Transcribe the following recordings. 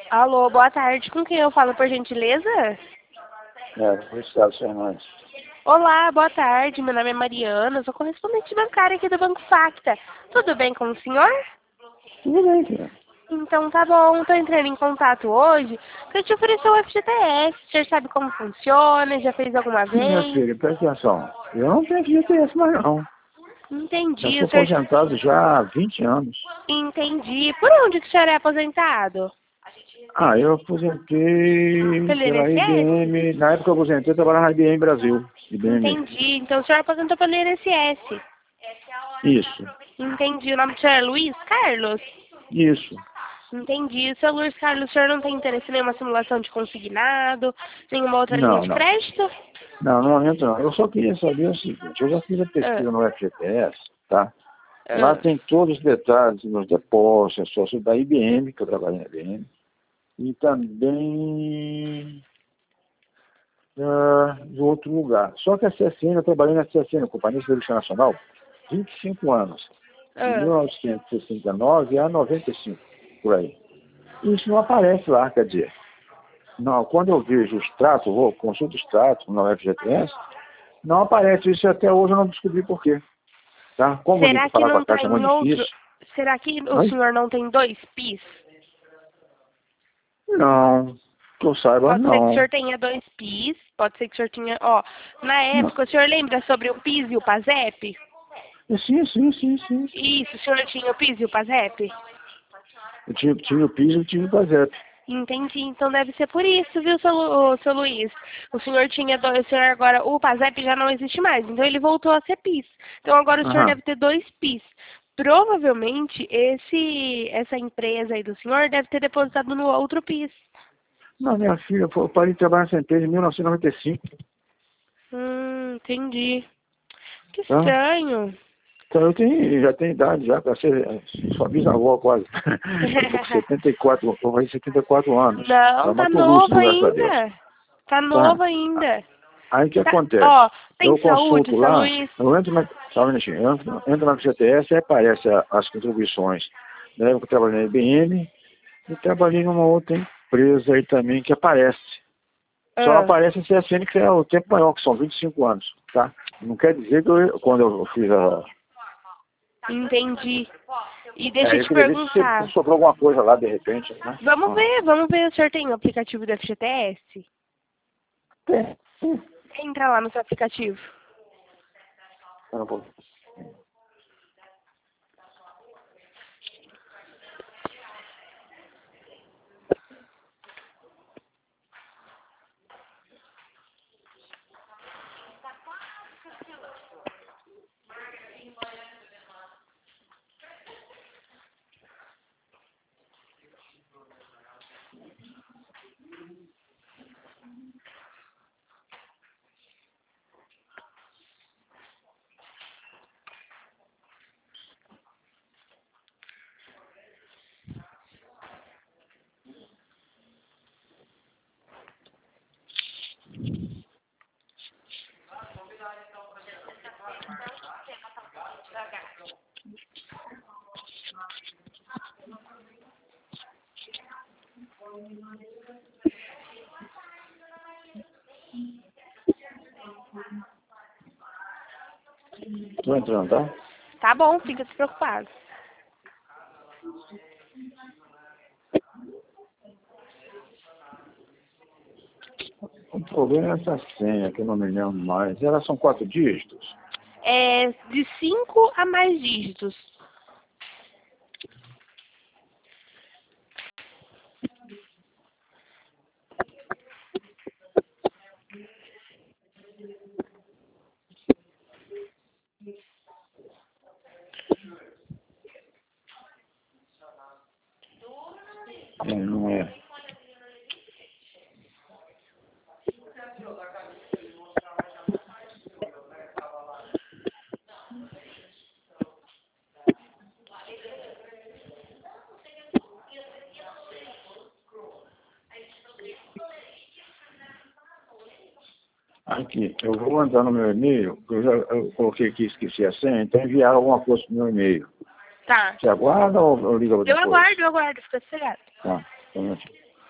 Alô, boa tarde. Com quem eu falo, por gentileza? Gustavo Fernandes. Olá, boa tarde. Meu nome é Mariana, sou correspondente bancária aqui do Banco Facta. Tudo bem com o senhor? Tudo bem, filha. Então tá bom, tô entrando em contato hoje para te oferecer o FGTS. O senhor sabe como funciona? Já fez alguma Minha vez? filha, presta atenção. Eu não tenho FGTS mais não. Já Entendi, sou o senhor... aposentado já há 20 anos. Entendi. Por onde que o senhor é aposentado? Eu aposentei Pelo pela INSS? IBM. Na época eu aposentei, eu trabalhava na IBM Brasil. IBM. Entendi. Então o senhor aposentou pelo INSS. Isso. Entendi. O nome do senhor é Luiz Carlos? Isso. Entendi. Seu Luiz Carlos, o senhor não tem interesse em nenhuma simulação de consignado, nenhuma outra linha Não, de não. crédito? Não, no momento não. Eu só queria saber o seguinte. Eu já fiz a Ah, pesquisa no FGTS, tá? Lá ah. tem todos os detalhes nos depósitos, sócio da IBM, que eu trabalho na IBM. E também de outro lugar. Só que a CSN, eu trabalhei na CSN, Companhia Siderúrgica Nacional, 25 anos. De Ah. 1969 a 95, por aí. Isso não aparece lá, quer dizer. Não, quando eu vejo o extrato, vou consulto o extrato no FGTS, não aparece isso e até hoje eu não descobri por quê. Tá? Como Será que falar com não a Caixa é tem muito outro? difícil. Será que o Mas, senhor não tem dois PIS? não, que eu saiba, Pode ser que o não. senhor tenha dois PIS, pode ser que o senhor tinha, ó, na Não. época, o senhor lembra sobre o PIS e o PASEP? Sim, sim, sim, sim. Isso, o senhor tinha o PIS e o PASEP? Eu tive o piso e tive o PASEP. Entendi, então deve ser por isso, viu, seu Luiz? O senhor tinha dois, o senhor agora, o PASEP já não existe mais, então ele voltou a ser PIS. Então agora o senhor Aham. deve ter dois PIS. Provavelmente essa empresa aí do senhor deve ter depositado no outro PIS. Não, minha filha, eu parei de trabalhar nessa empresa em 1995, Entendi. Que tá? estranho. Então já tenho idade já para ser sua bisavó quase. Eu tô com 74, vou fazer 74 anos. Não, Tá, tá mas tô lúcido, novo graças a Deus. ainda. Tá Tá? novo ainda. Aí o que Tá, acontece? ó, tem Eu saúde, consulto seu lá, Luiz? eu entro na, só um minutinho, eu entro na FGTS e aparece as contribuições. Na época eu trabalhei na IBM e trabalhei numa outra empresa aí também que aparece. Só Ah, aparece a CSN, que é o tempo maior, que são 25 anos, tá? Não quer dizer que quando eu fiz a... entendi. E deixa eu eu te queria ver se perguntar. sobrou alguma coisa lá, de repente, né? Vamos ver, o senhor tem o aplicativo do FGTS? Tem. Entra lá no seu aplicativo. Espera um pouco. Tô entrando, tá? Tá bom, fica despreocupado. O problema é essa senha, que eu não me lembro mais. Elas são 4 dígitos? É de 5 a mais dígitos. Não é. Aqui, eu vou mandar no meu e-mail, porque eu coloquei aqui, esqueci a senha, então enviar alguma coisa pro meu e-mail. Tá. Você aguarda ou liga depois? Eu aguardo, fica sossegado. Tá, um minutinho.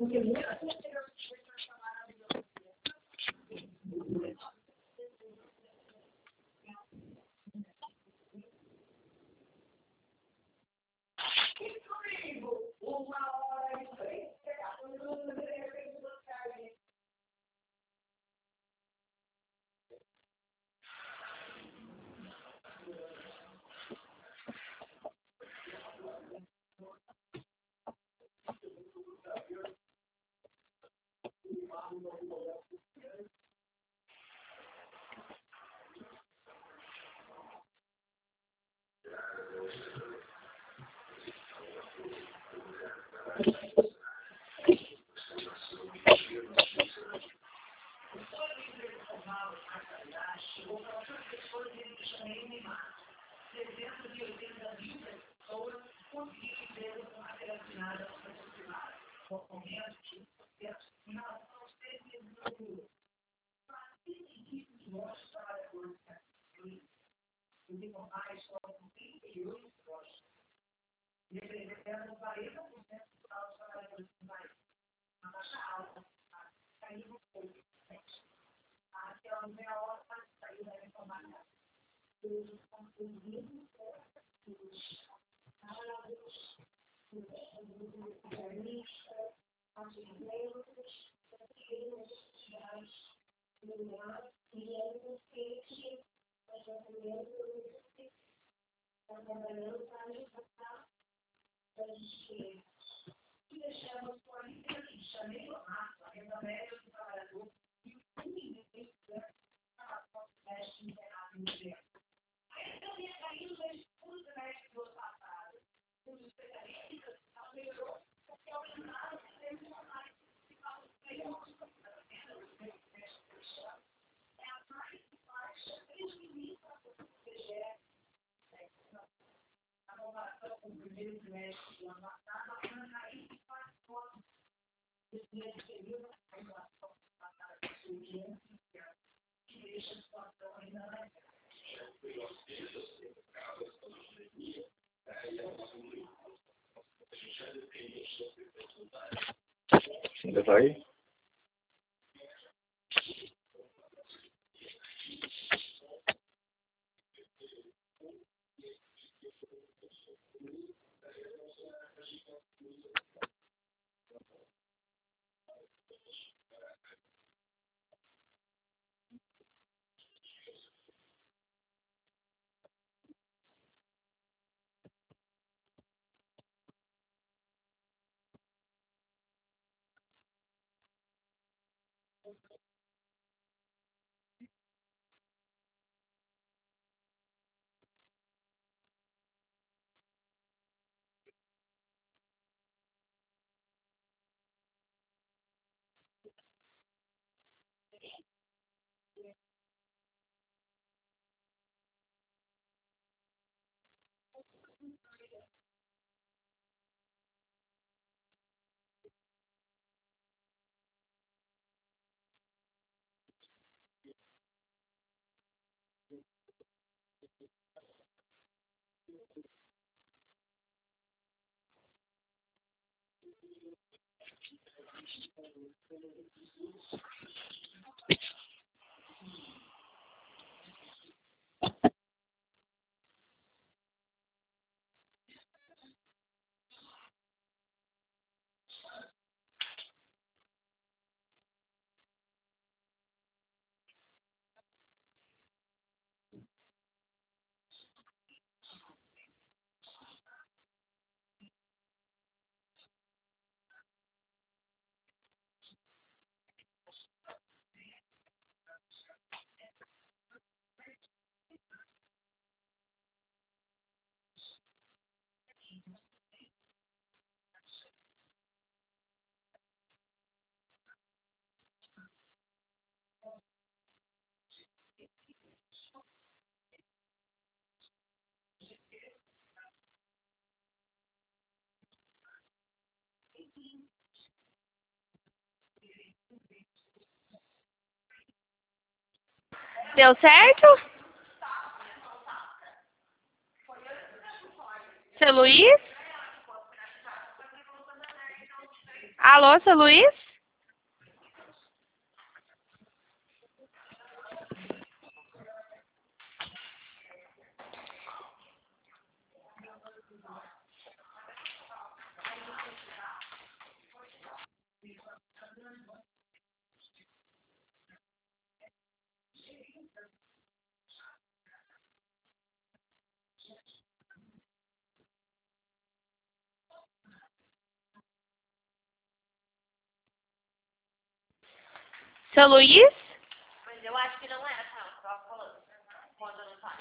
Ainda tá aí? Deu certo? Seu Luiz? Alô, seu Luiz? Seu Luiz? Mas eu acho que não era, não. Eu tava falando. Quando não tá.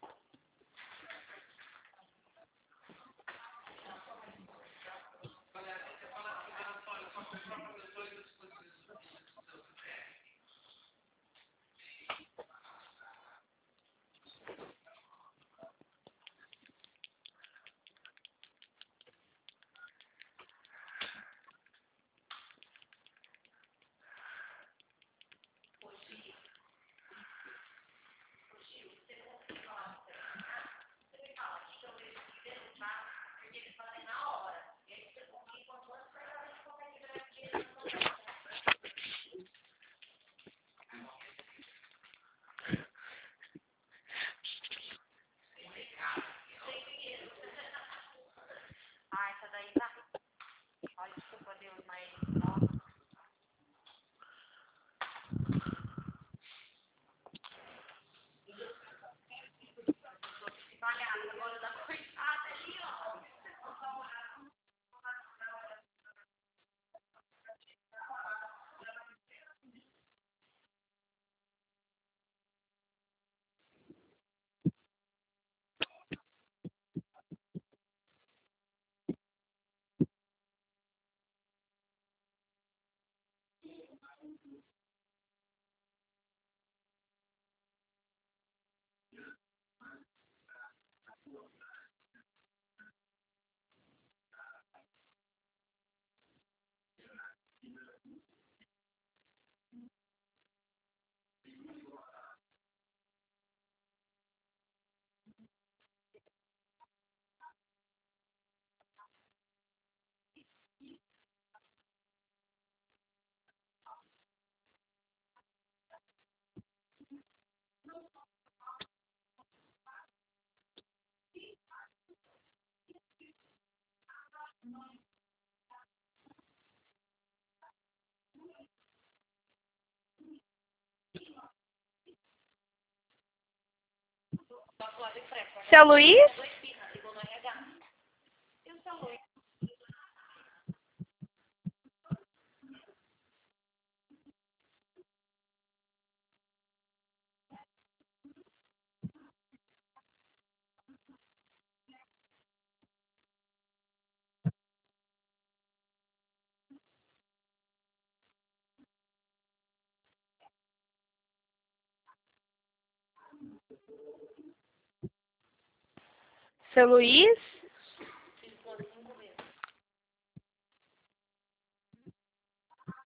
Ah, essa daí tá. Olha, desculpa, Deus, mas. Nossa. Palhaça, agora da coitada ali, ó. Seu Luiz? Seu Luiz?